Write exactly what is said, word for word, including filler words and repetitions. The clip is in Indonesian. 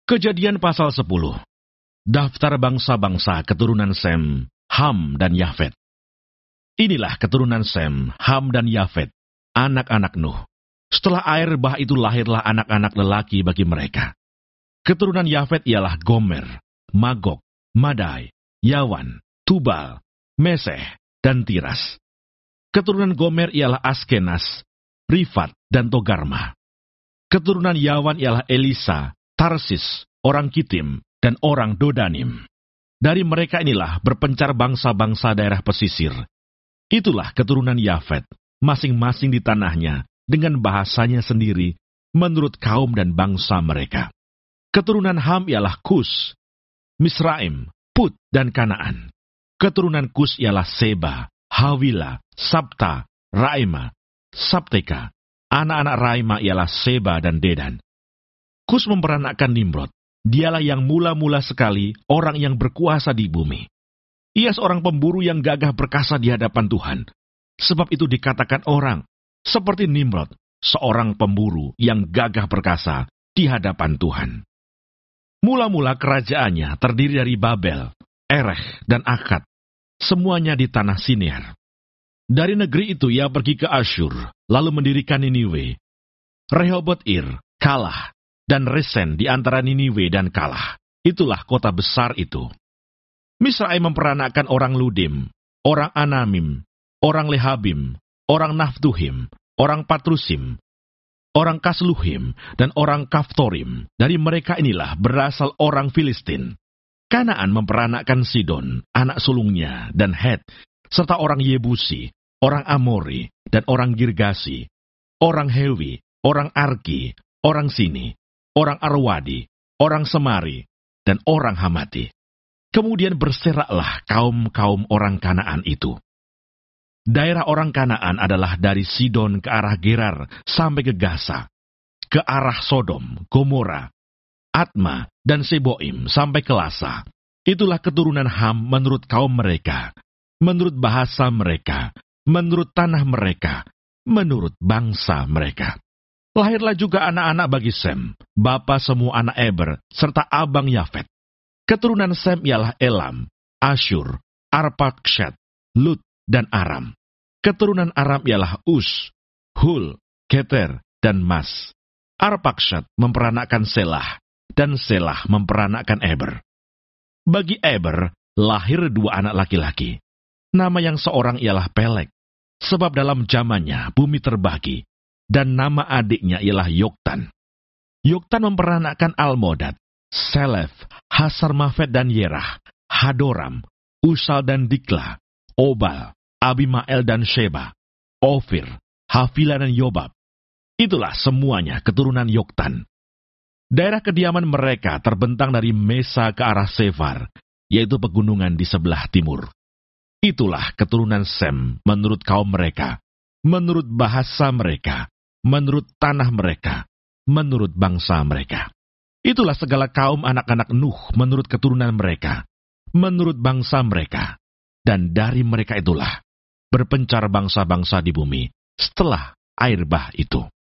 Kejadian pasal sepuluh. Daftar bangsa-bangsa keturunan Sem, Ham, dan Yafet. Inilah keturunan Sem, Ham, dan Yafet, anak-anak Nuh. Setelah air bah itu lahirlah anak-anak lelaki bagi mereka. Keturunan Yafet ialah Gomer, Magog, Madai, Yawan, Tubal, Meseh, dan Tiras. Keturunan Gomer ialah Askenas, Rifat, dan Togarma. Keturunan Yawan ialah Elisa, Tarsis, orang Kitim, dan orang Dodanim. Dari mereka inilah berpencar bangsa-bangsa daerah pesisir. Itulah keturunan Yafet, masing-masing di tanahnya, dengan bahasanya sendiri, menurut kaum dan bangsa mereka. Keturunan Ham ialah Kus, Misraim, Put, dan Kanaan. Keturunan Kus ialah Seba, Hawila, Sabta, Raima, Sabteka. Anak-anak Raima ialah Seba dan Dedan. Kus memperanakkan Nimrod. Dialah yang mula-mula sekali orang yang berkuasa di bumi. Ia seorang pemburu yang gagah perkasa di hadapan Tuhan. Sebab itu dikatakan orang, seperti Nimrod, seorang pemburu yang gagah perkasa di hadapan Tuhan. Mula-mula kerajaannya terdiri dari Babel, Erech, dan Akkad. Semuanya di tanah Sinear. Dari negeri itu ia pergi ke Asyur, lalu mendirikan Niniwe. Rehoboth-ir, Kalah, dan Resen di antara Niniwe dan Kalah. Itulah kota besar itu. Misraim memperanakkan orang Ludim, orang Anamim, orang Lehabim, orang Naftuhim, orang Patrusim, orang Kasluhim, dan orang Kaftorim. Dari mereka inilah berasal orang Filistin. Kanaan memperanakkan Sidon, anak sulungnya, dan Het, serta orang Yebusi, orang Amori, dan orang Girgasi, orang Hewi, orang Arki, orang Sini, orang Arwadi, orang Semari, dan orang Hamati. Kemudian berseraklah kaum-kaum orang Kanaan itu. Daerah orang Kanaan adalah dari Sidon ke arah Gerar sampai ke Gaza, ke arah Sodom, Gomora, Atma, dan Seboim sampai ke Lasa. Itulah keturunan Ham menurut kaum mereka, menurut bahasa mereka, menurut tanah mereka, menurut bangsa mereka. Lahirlah juga anak-anak bagi Sem, bapa semua anak Eber, serta abang Yafet. Keturunan Sem ialah Elam, Asyur, Arpakshad, Lut, dan Aram. Keturunan Aram ialah Us, Hul, Keter, dan Mas. Arpakshad memperanakkan Selah, dan Selah memperanakkan Eber. Bagi Eber, lahir dua anak laki-laki. Nama yang seorang ialah Pelek, sebab dalam zamannya bumi terbagi, dan nama adiknya ialah Yoktan. Yoktan memperanakkan Almodad, Selef, Hasarmafet dan Yerah, Hadoram, Usal dan Dikla, Obal, Abimael dan Sheba, Ofir, Havila dan Yobab. Itulah semuanya keturunan Yoktan. Daerah kediaman mereka terbentang dari Mesa ke arah Sefar, yaitu pegunungan di sebelah timur. Itulah keturunan Sem menurut kaum mereka, menurut bahasa mereka, menurut tanah mereka, menurut bangsa mereka. Itulah segala kaum anak-anak Nuh menurut keturunan mereka, menurut bangsa mereka. Dan dari mereka itulah berpencar bangsa-bangsa di bumi setelah air bah itu.